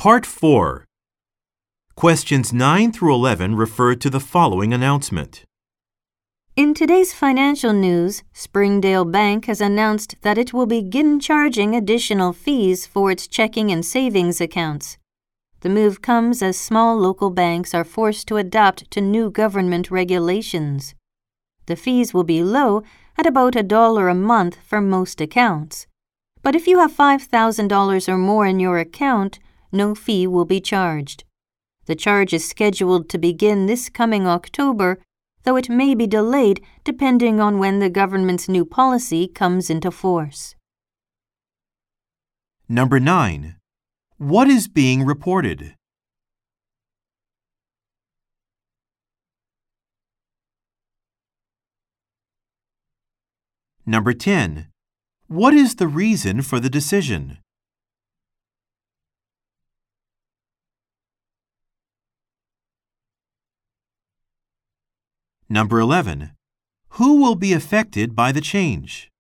Part 4. Questions 9 through 11 refer to the following announcement. In today's financial news, Springdale Bank has announced that it will begin charging additional fees for its checking and savings accounts. The move comes as small local banks are forced to adapt to new government regulations. The fees will be low at about $1 a month for most accounts. But if you have $5,000 or more in your account, no fee will be charged. The charge is scheduled to begin this coming October, though it may be delayed depending on when the government's new policy comes into force. Number 9. What is being reported? Number 10. What is the reason for the decision? Number 11. Who will be affected by the change?